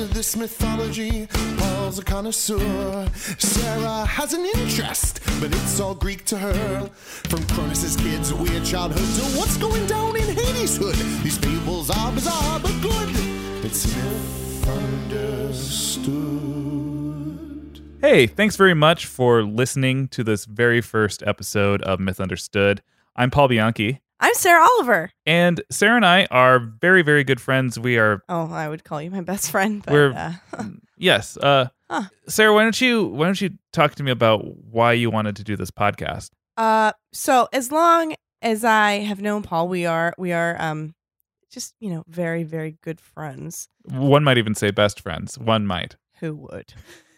into this mythology. Paul's a connoisseur. Sarah has an interest, but it's all Greek to her. From Cronus's kids' weird childhood to what's going down in Hades' hood. These fables are bizarre but good. It's myth understood. Hey, thanks very much for listening to this very first episode of Myth Understood. I'm Paul Bianchi. I'm Sarah Oliver. And Sarah and I are very, very good friends. We are... Oh, I would call you my best friend. But, we're... Yes. Sarah, why don't you talk to me about why you wanted to do this podcast? So as long as I have known Paul, we are just, very, very good friends. One might even say best friends. One might. Who would?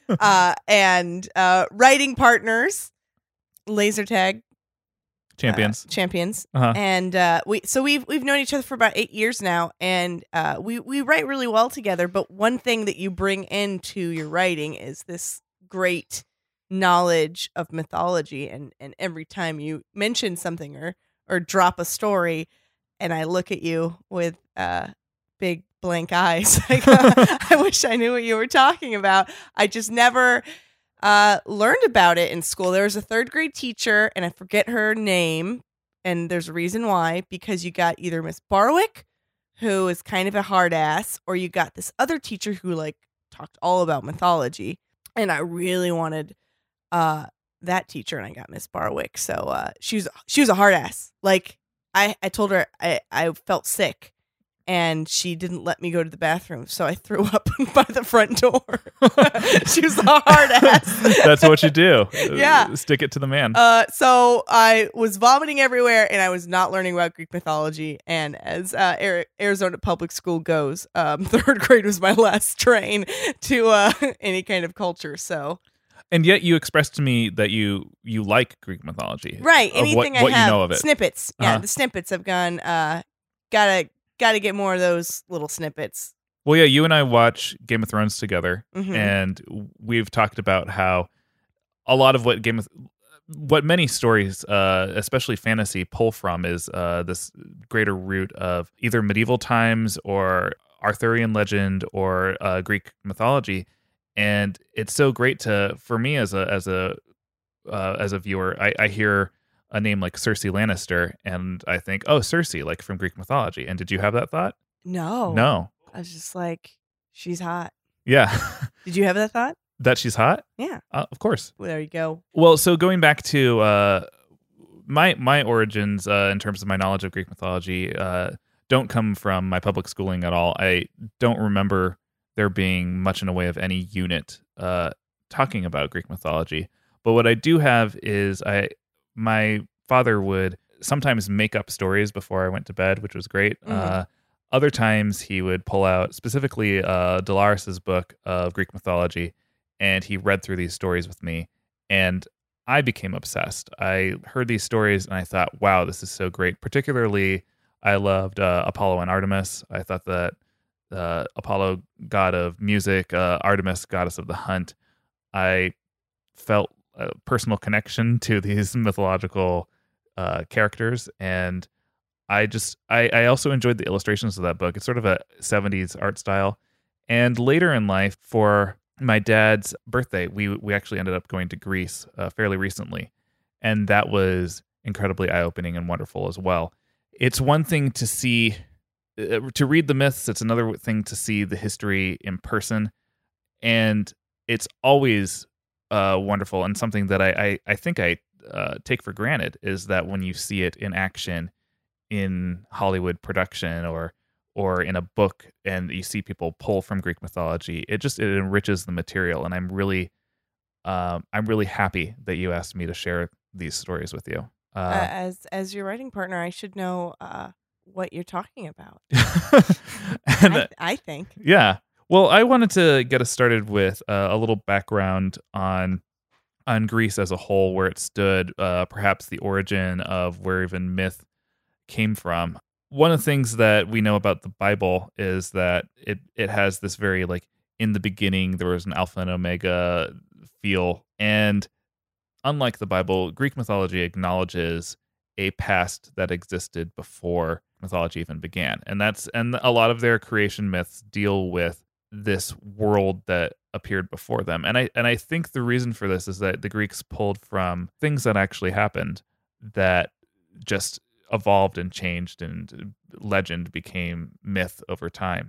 And writing partners, laser tag. Champions. Uh-huh. And we've known each other for about 8 years now, and we write really well together. But one thing that you bring into your writing is this great knowledge of mythology, and every time you mention something or drop a story, and I look at you with big blank eyes, like, I wish I knew what you were talking about. I just never learned about it in school. There was a third grade teacher, and I forget her name, and there's a reason why, because you got either Miss Barwick, who is kind of a hard ass, or you got this other teacher who talked all about mythology, and I really wanted that teacher, and I got Miss Barwick. So she was a hard ass. Like I told her I felt sick, and she didn't let me go to the bathroom, so I threw up by the front door. She was a hard ass. That's what you do. Yeah. Stick it to the man. So I was vomiting everywhere, and I was not learning about Greek mythology. And as Arizona public school goes, third grade was my last train to any kind of culture. So. And yet you expressed to me that you like Greek mythology. Right. Anything what I have. You know of it. Snippets. Yeah, the snippets have gone, gotta get more of those little snippets. Well, yeah, you and I watch Game of Thrones together, Mm-hmm. and we've talked about how a lot of what many stories, especially fantasy, pull from is this greater root of either medieval times or Arthurian legend or Greek mythology. And it's so great for me as a viewer. I hear a name like Cersei Lannister, and I think, oh, Cersei, like from Greek mythology. And did you have that thought? No. I was just like, she's hot. Yeah. Did you have that thought? That she's hot? Yeah. Of course. Well, there you go. Well, so going back to my origins in terms of my knowledge of Greek mythology don't come from my public schooling at all. I don't remember there being much in a way of any unit talking about Greek mythology. But what I do have is my father would sometimes make up stories before I went to bed, which was great. Mm-hmm. Other times he would pull out specifically Dolares's book of Greek mythology, and he read through these stories with me, and I became obsessed. I heard these stories and I thought, wow, this is so great. Particularly, I loved Apollo and Artemis. I thought that Apollo, god of music, Artemis, goddess of the hunt. I felt a personal connection to these mythological characters, and I also enjoyed the illustrations of that book. It's sort of a 70s art style. And later in life, for my dad's birthday, we actually ended up going to Greece fairly recently, and that was incredibly eye-opening and wonderful as well. It's one thing to see, to read the myths. It's another thing to see the history in person, and it's always wonderful, and something that I think I take for granted is that when you see it in action in Hollywood production or in a book, and you see people pull from Greek mythology, it enriches the material, and I'm really happy that you asked me to share these stories with you. As your writing partner, I should know what you're talking about. I think. Yeah. Well, I wanted to get us started with a little background on Greece as a whole, where it stood, perhaps the origin of where even myth came from. One of the things that we know about the Bible is that it has this very, like, in the beginning there was an Alpha and Omega feel, and unlike the Bible, Greek mythology acknowledges a past that existed before mythology even began, and a lot of their creation myths deal with this world that appeared before them. And I think the reason for this is that the Greeks pulled from things that actually happened that just evolved and changed, and legend became myth over time.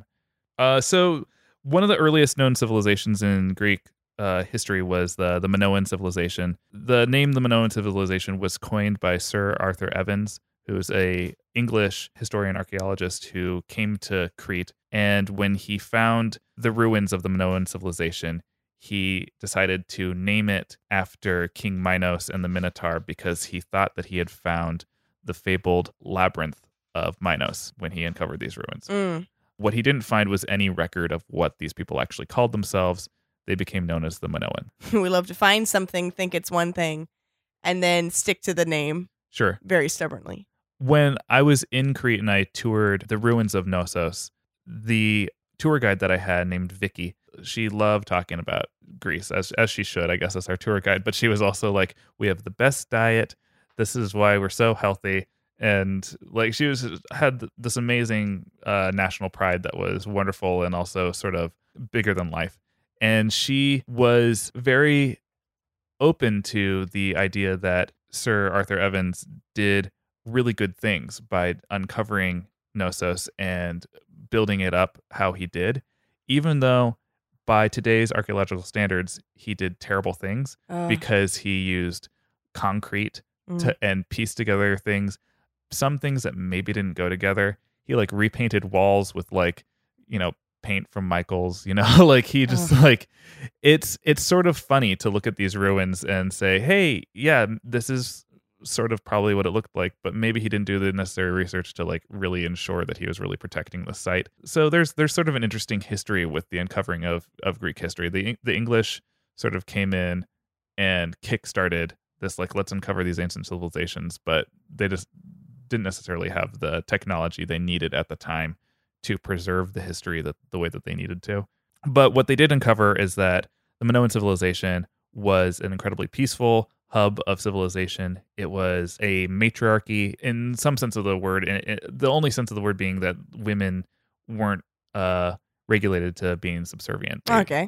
So one of the earliest known civilizations in Greek history was the Minoan civilization. The name the Minoan civilization was coined by Sir Arthur Evans, who is a English historian archaeologist who came to Crete. And when he found the ruins of the Minoan civilization, he decided to name it after King Minos and the Minotaur, because he thought that he had found the fabled labyrinth of Minos when he uncovered these ruins. What he didn't find was any record of what these people actually called themselves. They became known as the Minoan. We love to find something, think it's one thing, and then stick to the name. Sure. Very stubbornly. When I was in Crete and I toured the ruins of Knossos, the tour guide that I had named Vicky, she loved talking about Greece, as she should, I guess, as our tour guide. But she was also like, we have the best diet. This is why we're so healthy. And like she had this amazing national pride that was wonderful and also sort of bigger than life. And she was very open to the idea that Sir Arthur Evans did really good things by uncovering Knossos and building it up how he did, even though by today's archaeological standards, he did terrible things because he used concrete and pieced together things. Some things that maybe didn't go together. He like repainted walls with like, paint from Michael's, like he just like, it's sort of funny to look at these ruins and say, hey, yeah, this is sort of probably what it looked like, but maybe he didn't do the necessary research to like really ensure that he was really protecting the site. So there's sort of an interesting history with the uncovering of Greek history. The English sort of came in and kickstarted this, like, let's uncover these ancient civilizations, but they just didn't necessarily have the technology they needed at the time to preserve the history the way that they needed to. But what they did uncover is that the Minoan civilization was an incredibly peaceful hub of civilization. It was a matriarchy in some sense of the word, and the only sense of the word being that women weren't regulated to being subservient.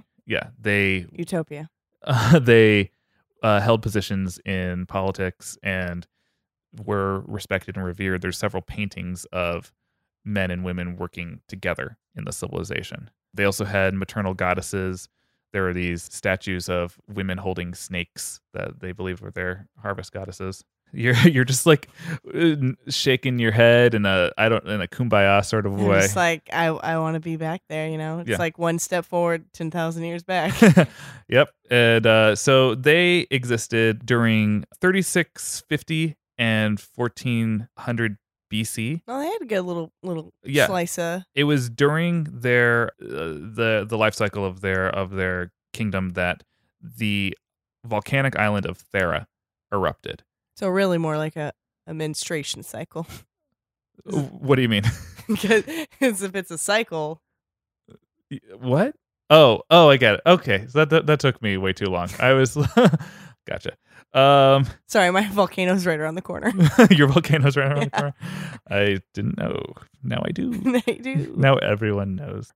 Utopia. They held positions in politics and were respected and revered. There's several paintings of men and women working together in the civilization. They also had maternal goddesses. There were these statues of women holding snakes that they believed were their harvest goddesses. You're just like shaking your head in a kumbaya sort of way. It's like I want to be back there, It's like one step forward, 10,000 years back. Yep. And so they existed during 3650 and 1400 BC. Well, they had a good little slice of. It was during their the life cycle of their kingdom that the volcanic island of Thera erupted. So really more like a menstruation cycle. What do you mean? Because if it's a cycle. What? Oh, I get it. Okay, so that took me way too long. I was gotcha. Sorry, my volcano's right around the corner. Your volcano's right around the corner? I didn't know. Now I do. Now you do. Now everyone knows.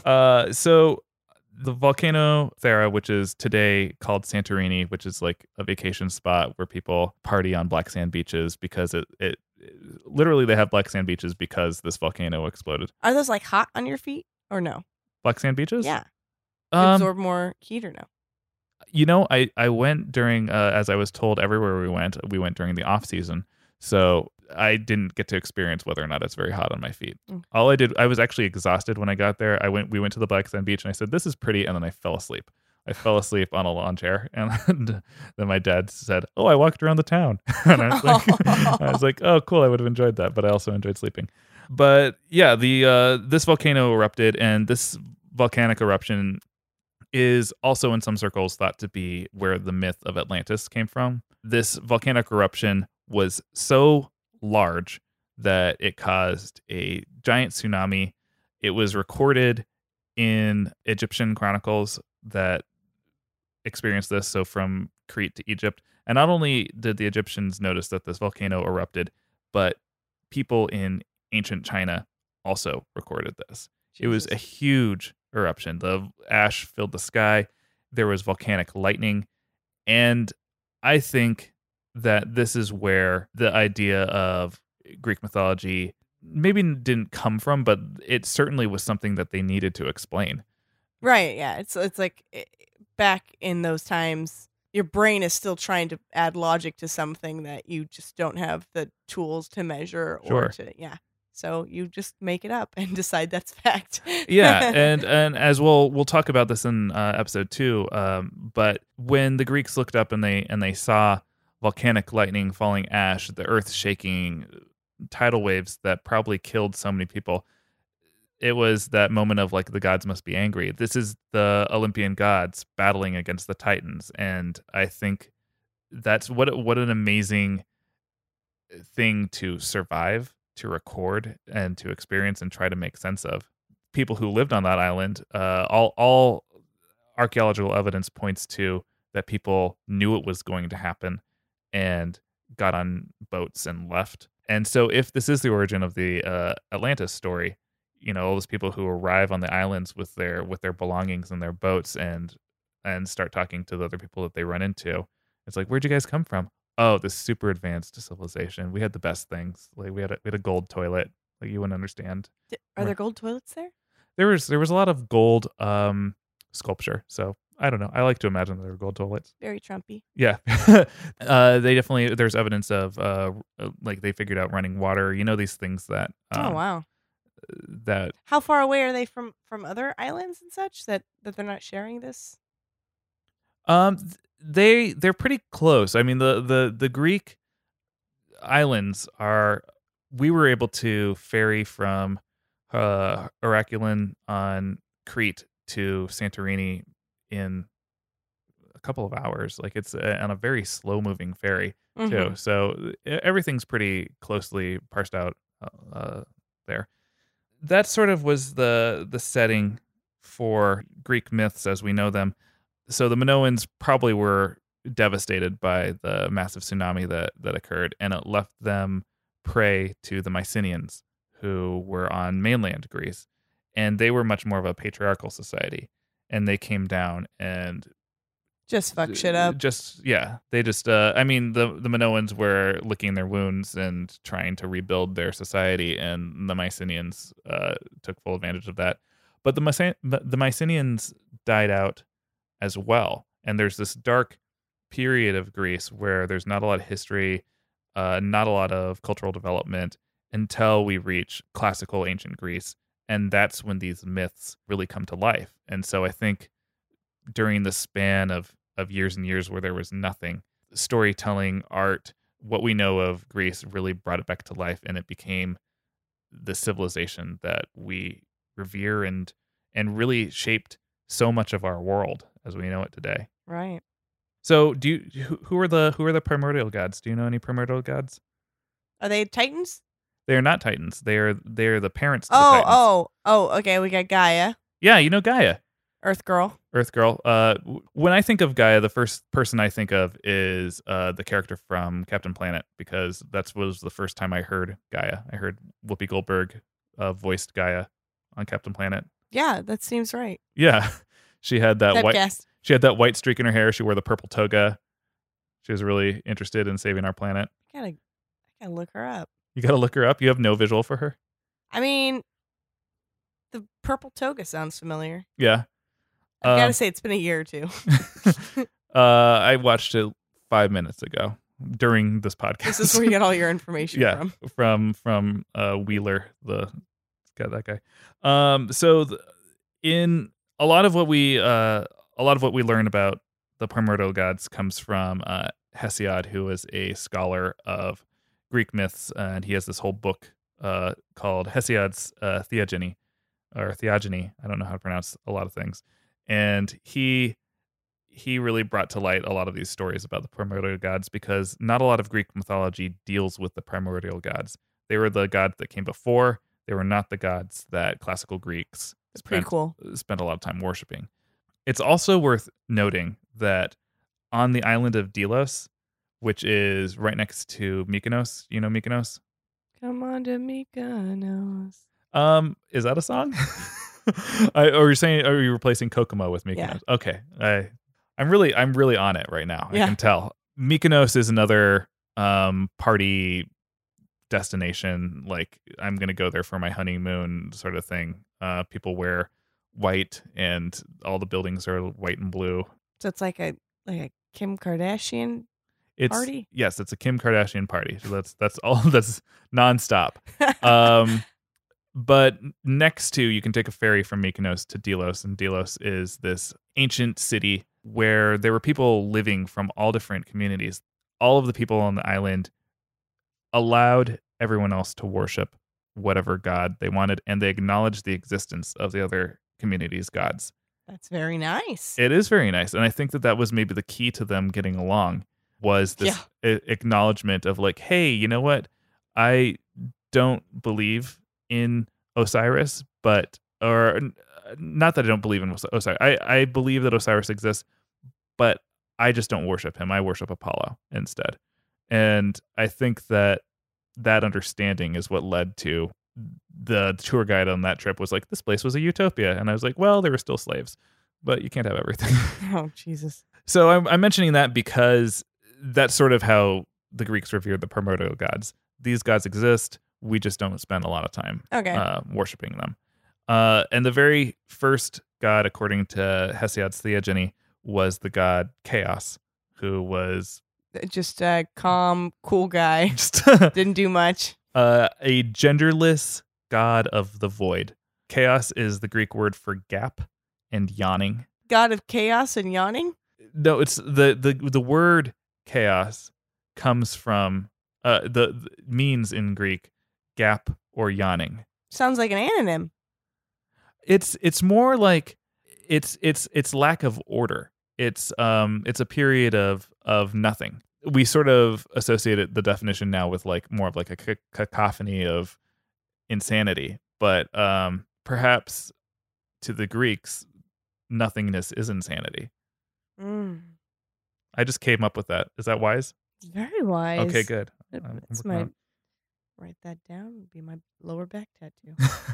So the volcano Thera, which is today called Santorini, which is like a vacation spot where people party on black sand beaches because it literally they have black sand beaches because this volcano exploded. Are those like hot on your feet or no? Black sand beaches? Yeah. Absorb more heat or no? I went during, as I was told everywhere we went during the off season. So I didn't get to experience whether or not it's very hot on my feet. Okay. All I did, I was actually exhausted when I got there. We went to the black sand beach and I said, this is pretty. And then I fell asleep. I fell asleep on a lawn chair. And then my dad said, oh, I walked around the town. And I was like, oh, cool. I would have enjoyed that. But I also enjoyed sleeping. But yeah, this volcano erupted, and this volcanic eruption is also in some circles thought to be where the myth of Atlantis came from. This volcanic eruption was so large that it caused a giant tsunami. It was recorded in Egyptian chronicles that experienced this, so from Crete to Egypt. And not only did the Egyptians notice that this volcano erupted, but people in ancient China also recorded this. Jesus. It was a huge eruption. The ash filled the sky. There was volcanic lightning. And I think that this is where the idea of Greek mythology maybe didn't come from, but it certainly was something that they needed to explain. Right, yeah. It's like back in those times, your brain is still trying to add logic to something that you just don't have the tools to measure or Sure. yeah. So you just make it up and decide that's fact. Yeah, and as we'll talk about this in episode 2, but when the Greeks looked up and they saw volcanic lightning, falling ash, the earth shaking, tidal waves that probably killed so many people, it was that moment of like, the gods must be angry. This is the Olympian gods battling against the Titans, and I think that's what an amazing thing to survive, to record, and to experience and try to make sense of. People who lived on that island, all archaeological evidence points to that people knew it was going to happen and got on boats and left. And so if this is the origin of the Atlantis story, all those people who arrive on the islands with their belongings and their boats and start talking to the other people that they run into, it's like, where'd you guys come from? Oh, this super advanced civilization. We had the best things. Like we had a gold toilet. Like, you wouldn't understand. Are there gold toilets there? There was a lot of gold sculpture. So I don't know. I like to imagine there were gold toilets. Very Trumpy. Yeah. They definitely, there's evidence of like they figured out running water. These things that Oh wow. that How far away are they from other islands and such that they're not sharing this? they're pretty close. I mean, the Greek islands are. We were able to ferry from Heracleion on Crete to Santorini in a couple of hours. Like, it's on a very slow moving ferry too. Mhm. So everything's pretty closely parsed out there. That sort of was the setting for Greek myths as we know them. So the Minoans probably were devastated by the massive tsunami that occurred, and it left them prey to the Mycenaeans, who were on mainland Greece, and they were much more of a patriarchal society, and they came down and Just fuck shit up. they just I mean, the Minoans were licking their wounds and trying to rebuild their society, and the Mycenaeans took full advantage of that. But the Mycenaeans died out as well, and there's this dark period of Greece where there's not a lot of history, not a lot of cultural development until we reach classical ancient Greece, and that's when these myths really come to life. And so I think during the span of years and years where there was nothing, storytelling, art, what we know of Greece really brought it back to life, and it became the civilization that we revere and really shaped so much of our world as we know it today. Right. So, who are the primordial gods? Do you know any primordial gods? Are they Titans? They are not Titans. They are the parents to the Titans. Oh. Okay, we got Gaia, Yeah, you know Gaia. Earth Girl. Earth Girl. When I think of Gaia, the first person I think of is the character from Captain Planet, because that was the first time I heard Gaia. I heard Whoopi Goldberg voiced Gaia on Captain Planet. Yeah, that seems right. Yeah, she had that white. Typecast. She had that white streak in her hair. She wore the purple toga. She was really interested in saving our planet. I gotta look her up. You got to look her up. You have no visual for her. I mean, the purple toga sounds familiar. Yeah. I gotta say, it's been a year or two. I watched it 5 minutes ago during this podcast. This is where you get all your information from. from Wheeler, the guy, that guy. So in a lot of what we learn about the primordial gods comes from Hesiod, who is a scholar of Greek myths, and he has this whole book called Hesiod's Theogony, or Theogony. I don't know how to pronounce a lot of things. And he really brought to light a lot of these stories about the primordial gods, because not a lot of Greek mythology deals with the primordial gods. They were the gods that came before. They were not the gods that classical Greeks Pretty cool. spent a lot of time worshiping. It's also worth noting that on the island of Delos, which is right next to Mykonos, you know Mykonos? Come on to Mykonos. Is that a song? Or you're saying, are you replacing Kokomo with Mykonos? Yeah. Okay, I'm really on it right now. Yeah. I can tell. Mykonos is another party destination. Like, I'm gonna go there for my honeymoon sort of thing. People wear white, and all the buildings are white and blue. So it's like a Kim Kardashian It's party? Yes, it's a Kim Kardashian party. So that's all. That's nonstop. But next to, you can take a ferry from Mykonos to Delos, and Delos is this ancient city where there were people living from all different communities. All of the people on the island allowed everyone else to worship whatever god they wanted, and they acknowledged the existence of the other community's gods. That's very nice. It is very nice, and I think that was maybe the key to them getting along, was this acknowledgement of like, hey, you know what? I don't believe in Osiris, or not that I don't believe in Osiris. I believe that Osiris exists, but I just don't worship him. I worship Apollo instead. And I think that understanding is what led to the tour guide on that trip was like, this place was a utopia. And I was like, well, there were still slaves, but you can't have everything. Oh, Jesus. So I'm mentioning that because that's sort of how the Greeks revered the primordial gods. These gods exist. We just don't spend a lot of time worshiping them. And the very first god, according to Hesiod's Theogony, was the god Chaos, who was just a calm, cool guy. Didn't do much. A genderless god of the void. Chaos is the Greek word for gap and yawning. God of chaos and yawning? No, it's the word chaos comes from the means in Greek gap or yawning. Sounds like an anonym. It's more like it's lack of order. It's a period of nothing. We sort of associate the definition now with like more of like a cacophony of insanity, but perhaps to the Greeks, nothingness is insanity. I just came up with that. Is that wise? Very wise. Okay, good. That's my write that down. It'd be my lower back tattoo.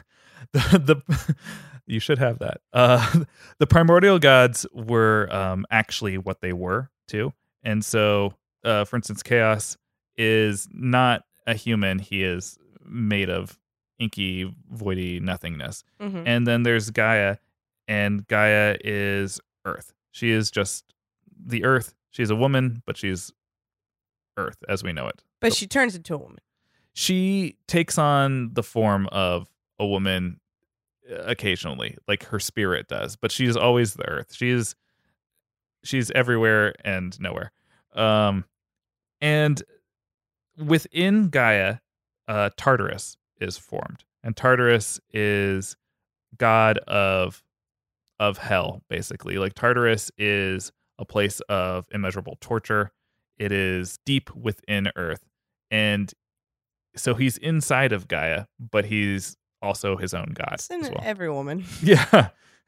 You should have that. The primordial gods were actually what they were too, and so for instance, Chaos is not a human. He is made of inky, voidy nothingness. Mm-hmm. And then there's Gaia, and Gaia is Earth. She is just the Earth. She's a woman, but she's Earth as we know it. But So she turns into a woman. she takes on the form of a woman occasionally, like her spirit does, but she's always the Earth. She's everywhere and nowhere. And within Gaia, Tartarus is formed, and Tartarus is god of hell, basically. Like, Tartarus is a place of immeasurable torture. It is deep within Earth, and so he's inside of Gaia, but he's also his own god It's in as well. every woman. Yeah.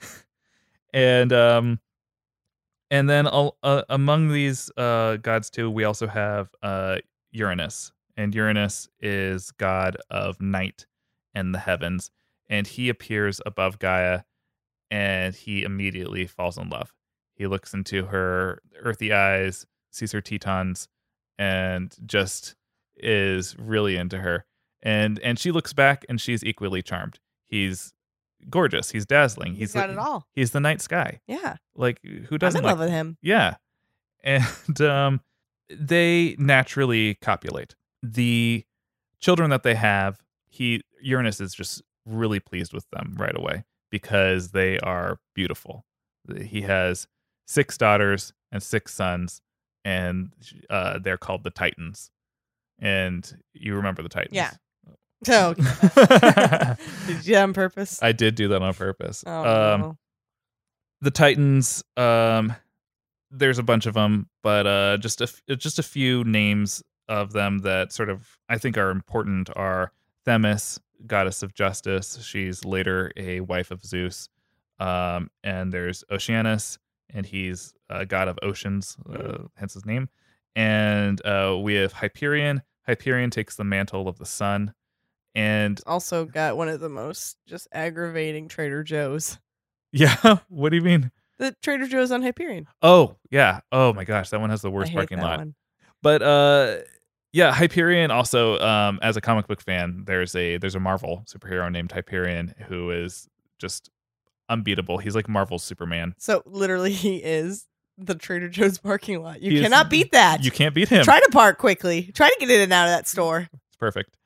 And then among these gods too, we also have Uranus, and Uranus is god of night and the heavens, and he appears above Gaia, and he immediately falls in love. He looks into her earthy eyes, sees her Tetons, and just is really into her. And she looks back, and she's equally charmed. He's gorgeous. He's dazzling. He's got it all. He's the night sky. Yeah. Like, who doesn't I'm in love with him. Yeah. And they naturally copulate. The children that they have, Uranus is just really pleased with them right away because they are beautiful. He has 6 daughters and 6 sons, and they're called the Titans. And you remember the Titans. Yeah. Oh, did you do that on purpose? I did do that on purpose. Oh, no. The Titans, there's a bunch of them, but just a few names of them that sort of I think are important are Themis, goddess of justice. She's later a wife of Zeus. And there's Oceanus, and he's a god of oceans, hence his name. And we have Hyperion. Hyperion takes the mantle of the sun. And Also got one of the most just aggravating Trader Joe's. yeah, what do you mean? The Trader Joe's on Hyperion. Oh, yeah. Oh my gosh, that one has the worst I hate parking that lot. one. But yeah, Hyperion also, as a comic book fan, there's a Marvel superhero named Hyperion who is just unbeatable. He's like Marvel's Superman. So literally, he is the Trader Joe's parking lot. You He is- cannot beat that. You can't beat him. Try to park quickly. Try to get in and out of that store. It's perfect.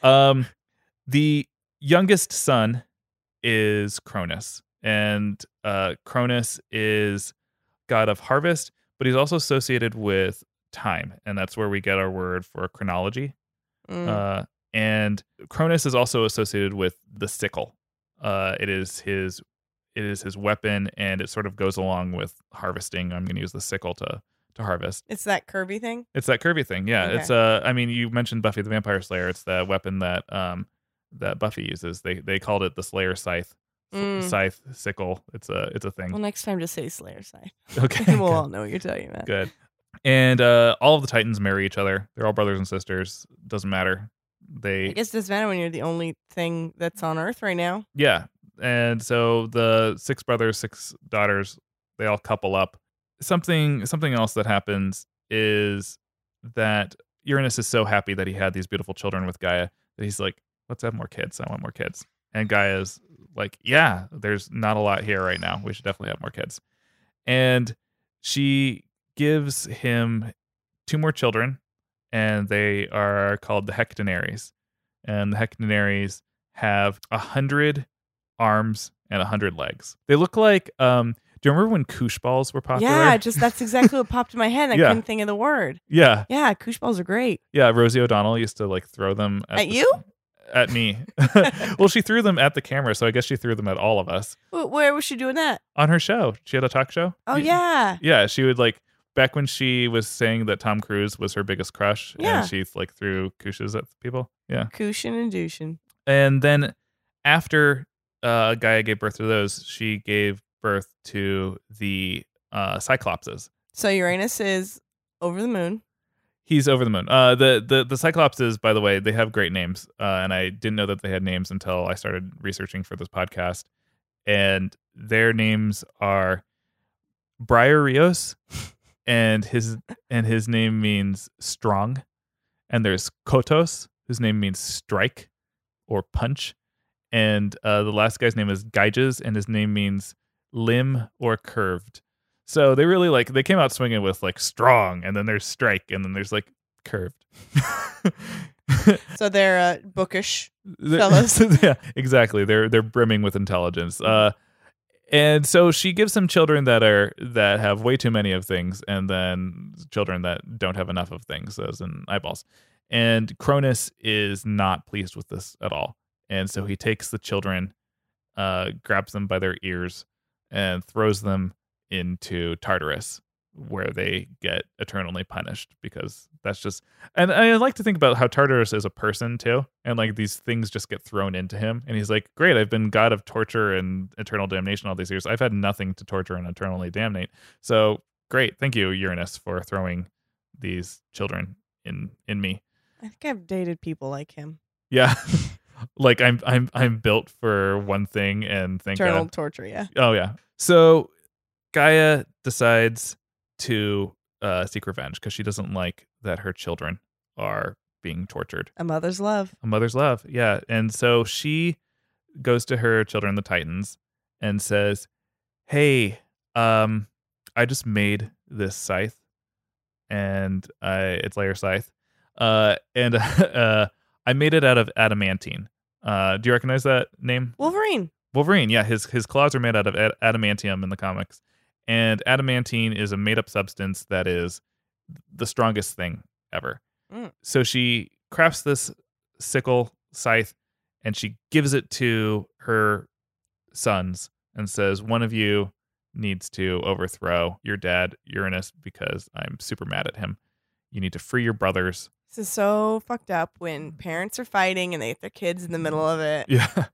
The youngest son is Cronus, and Cronus is god of harvest, but he's also associated with time, and that's where we get our word for chronology. And Cronus is also associated with the sickle. It is his weapon, and it sort of goes along with harvesting. I'm going to use the sickle to harvest. It's that Kirby thing. It's that Kirby thing, yeah. Okay. It's I mean, you mentioned Buffy the Vampire Slayer. It's the weapon that that Buffy uses. They called it the Slayer Scythe. Scythe, sickle. It's a thing. Well, next time just say Slayer Scythe. Okay, And we'll good. all know what you're talking about. Good. And all of the Titans marry each other. They're all brothers and sisters. Doesn't matter. I guess it doesn't matter when you're the only thing that's on Earth right now. Yeah. And so the 6 brothers, 6 daughters, they all couple up. Something else that happens is that Uranus is so happy that he had these beautiful children with Gaia that he's like, let's have more kids. I want more kids. And Gaia's like, yeah, there's not a lot here right now. We should definitely have more kids. And she gives him 2 more children, and they are called the Hectonaries. And the Hectonaries have 100 arms and 100 legs. They look like, do you remember when koosh balls were popular? Yeah, that's exactly what popped in my head. I Yeah. couldn't think of the word. Yeah. Yeah, koosh balls are great. Yeah, Rosie O'Donnell used to like throw them At you? At me. Well, she threw them at the camera, so I guess she threw them at all of us. Where was she doing that? On her show. She had a talk show. Oh, yeah. Yeah, she would like, back when she was saying that Tom Cruise was her biggest crush, Yeah. and she like threw kooshes at people. Yeah. Kooshin and douchin. And then after Gaia gave birth to those, she gave birth to the Cyclopses. So Uranus is over the moon. He's over the moon. The Cyclopses, by the way, they have great names, and I didn't know that they had names until I started researching for this podcast. And their names are Briareos, and his name means strong. And there's Kotos, whose name means strike or punch. And the last guy's name is Gyges, and his name means limb or curved. So they really they came out swinging with like strong, and then there's strike, and then there's like curved. So they're bookish fellows. Yeah, exactly. They're brimming with intelligence. And so she gives them children that have way too many of things, and then children that don't have enough of things, as in eyeballs. And Cronus is not pleased with this at all. And so he takes the children, grabs them by their ears, and throws them into Tartarus, where they get eternally punished, because that's just... And I like to think about how Tartarus is a person too, and like these things just get thrown into him, and he's like, great, I've been god of torture and eternal damnation all these years. I've had nothing to torture and eternally damnate. So great, thank you, Uranus, for throwing these children in me. I think I've dated people like him. Yeah. Like I'm built for one thing, and thank Eternal God. torture, yeah. Oh yeah. So Gaia decides to seek revenge because she doesn't like that her children are being tortured. A mother's love. A mother's love, yeah. And so she goes to her children, the Titans, and says, "Hey, I just made this scythe, and it's Layer Scythe, and I made it out of adamantine. Do you recognize that name? Wolverine. Wolverine, yeah. His claws are made out of adamantium in the comics. And adamantine is a made-up substance that is the strongest thing ever. So she crafts this sickle scythe, and she gives it to her sons and says, one of you needs to overthrow your dad, Uranus, because I'm super mad at him. You need to free your brothers. This is so fucked up when parents are fighting and they have their kids in the middle of it. Yeah.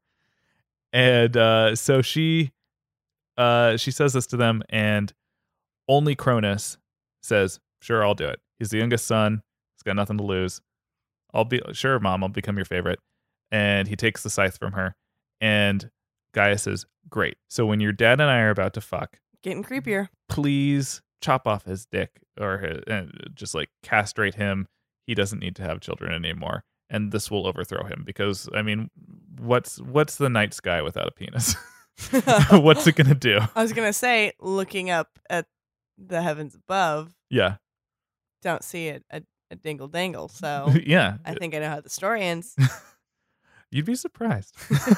And so she says this to them, and only Cronus says, sure, I'll do it. He's the youngest son. He's got nothing to lose. Sure, Mom, I'll become your favorite. and he takes the scythe from her. And Gaia says, "Great. So when your dad and I are about to fuck, Getting creepier. please chop off his dick or just like castrate him. He doesn't need to have children anymore, and this will overthrow him. Because I mean, what's the night sky without a penis? What's it gonna do? I was gonna say, looking up at the heavens above, Yeah, don't see a dingle dangle. So yeah. I think I know how the story ends. You'd be surprised.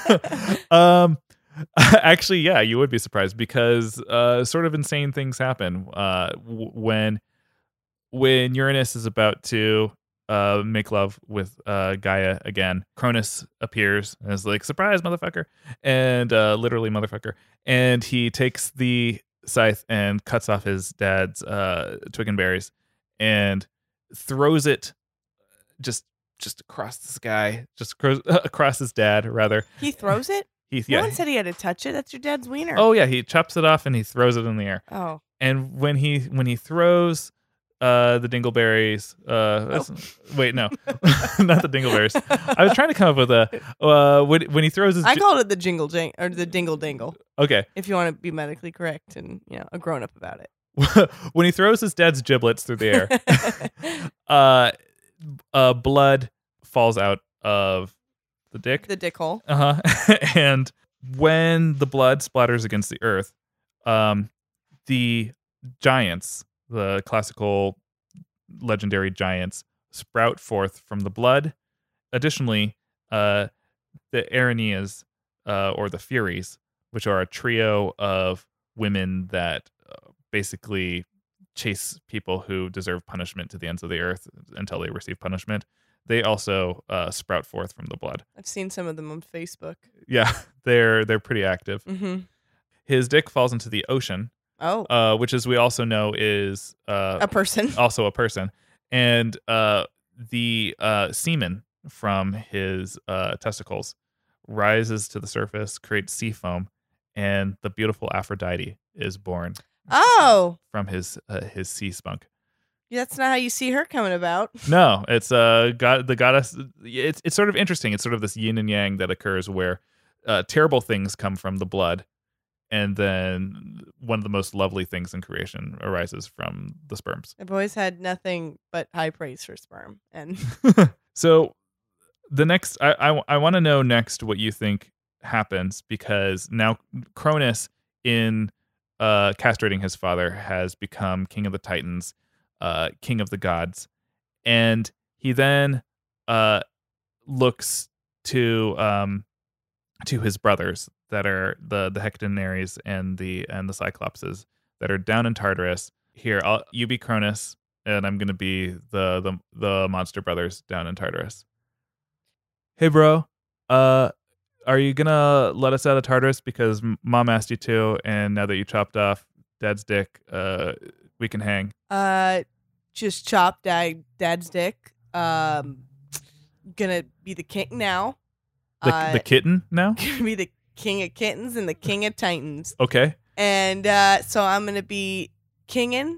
Actually, yeah, you would be surprised because sort of insane things happen when Uranus is about to make love with Gaia again. Cronus appears and is like, "Surprise, motherfucker!" And literally, motherfucker. And he takes the scythe and cuts off his dad's twig and berries and throws it just across the sky, just across his dad, rather. He throws it? No No one said he had to touch it. That's your dad's wiener. Oh yeah, he chops it off and he throws it in the air. Oh. And when he throws the dingleberries, wait, no, not the dingleberries. I was trying to come up with a when he throws his. I called it the jingle jing or the dingle dangle. Okay. If you want to be medically correct and a grown up about it. When he throws his dad's giblets through the air, blood falls out of the dick. The dick hole. And when the blood splatters against the earth, the giants, the classical legendary giants, sprout forth from the blood. Additionally, the Araneas, or the Furies, which are a trio of women that basically chase people who deserve punishment to the ends of the earth until they receive punishment. They also sprout forth from the blood. I've seen some of them on Facebook. Yeah, they're pretty active. Mm-hmm. His dick falls into the ocean. Oh. Which, as we also know, is a person. Also a person. And the semen from his testicles rises to the surface, creates sea foam, and the beautiful Aphrodite is born. Oh. From his sea spunk. That's not how you see her coming about. No, it's the goddess. It's sort of interesting. It's sort of this yin and yang that occurs where terrible things come from the blood, and then one of the most lovely things in creation arises from the sperms. I've always had nothing but high praise for sperm. And so the next, I want to know next what you think happens, because now Cronus, in castrating his father, has become king of the Titans. King of the gods, and he then looks to his brothers that are the Hecatonaries and the Cyclopses that are down in Tartarus. Here, you be Cronus, and I'm gonna be the monster brothers down in Tartarus. Hey, bro, are you gonna let us out of Tartarus because Mom asked you to, and now that you chopped off Dad's dick, we can hang? Just chopped Dad's dick. Gonna be the king now. The kitten now? Gonna be the king of kittens and the king of titans. Okay. And so I'm gonna be kinging.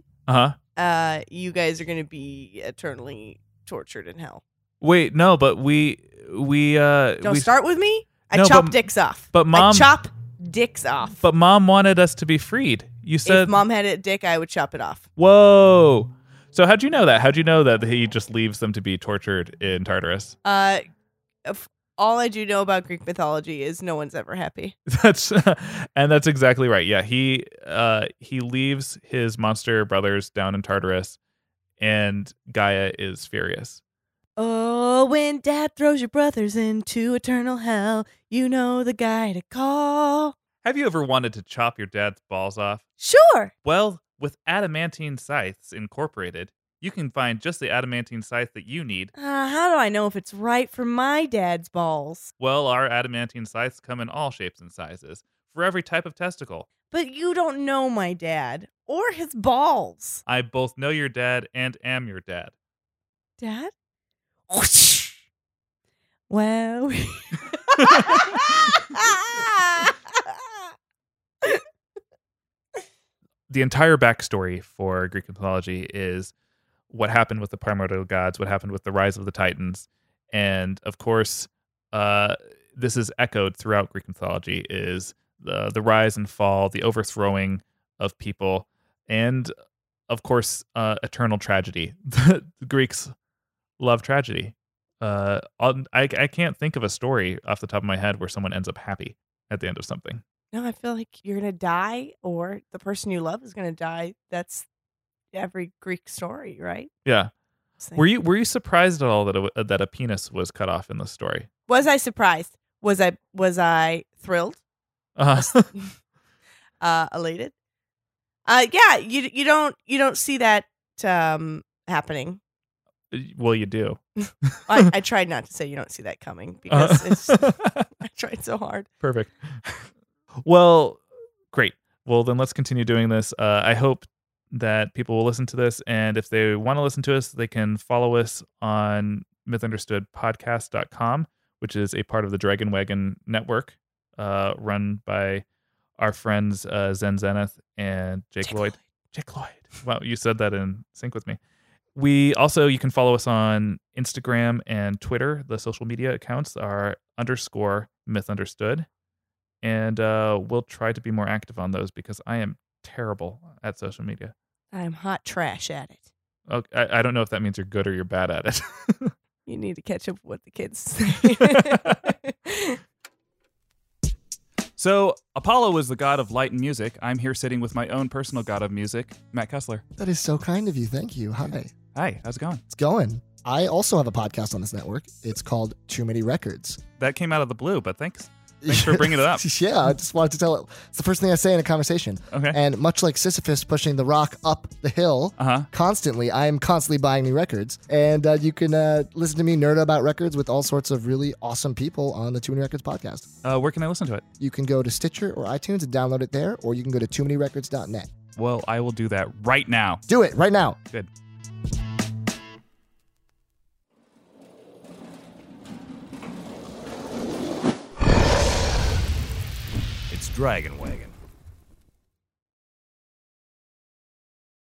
You guys are gonna be eternally tortured in hell. Wait, no, but we don't start with me. No, chop dicks off. But Mom, I chop dicks off. But Mom wanted us to be freed. You said if Mom had a dick, I would chop it off. Whoa. So how'd you know that? How'd you know that he just leaves them to be tortured in Tartarus? All I do know about Greek mythology is no one's ever happy. That's exactly right. Yeah, he leaves his monster brothers down in Tartarus, and Gaia is furious. Oh, when Dad throws your brothers into eternal hell, you know the guy to call. Have you ever wanted to chop your dad's balls off? Sure. Well, with Adamantine Scythes Incorporated, you can find just the adamantine scythe that you need. How do I know if it's right for my dad's balls? Well, our adamantine scythes come in all shapes and sizes, for every type of testicle. But you don't know my dad, or his balls. I both know your dad and am your dad. Dad? Well... The entire backstory for Greek mythology is what happened with the primordial gods, what happened with the rise of the Titans, and of course, this is echoed throughout Greek mythology, is the rise and fall, the overthrowing of people, and of course, eternal tragedy. The Greeks love tragedy. I can't think of a story off the top of my head where someone ends up happy at the end of something. No, I feel like you're gonna die, or the person you love is gonna die. That's every Greek story, right? Yeah. Same. Were you surprised at all that a penis was cut off in the story? Was I surprised? Was I thrilled? Elated? Yeah. You don't see that happening. Well, you do. I tried not to say you don't see that coming because I tried so hard. Perfect. Well, great. Well, then let's continue doing this. I hope that people will listen to this, and if they want to listen to us, they can follow us on mythunderstoodpodcast.com, which is a part of the Dragon Wagon network, run by our friends Zen Zenith and Jake Lloyd. Jake Lloyd. Wow, you said that in sync with me. You can follow us on Instagram and Twitter. The social media accounts are _mythunderstood. And we'll try to be more active on those because I am terrible at social media. I'm hot trash at it. Okay, I don't know if that means you're good or you're bad at it. You need to catch up with what the kids say. So, Apollo is the god of light and music. I'm here sitting with my own personal god of music, Matt Kessler. That is so kind of you. Thank you. Hi. Hi, how's it going? It's going. I also have a podcast on this network. It's called Too Many Records. That came out of the blue, but thanks. Thanks for bringing it up. Yeah, I just wanted to tell it. It's the first thing I say in a conversation. Okay. And much like Sisyphus pushing the rock up the hill constantly, I am constantly buying new records. And you can listen to me nerd about records with all sorts of really awesome people on the Too Many Records podcast. Where can I listen to it? You can go to Stitcher or iTunes and download it there, or you can go to toomanyrecords.net. Well, I will do that right now. Do it right now. Good. Dragon Wagon.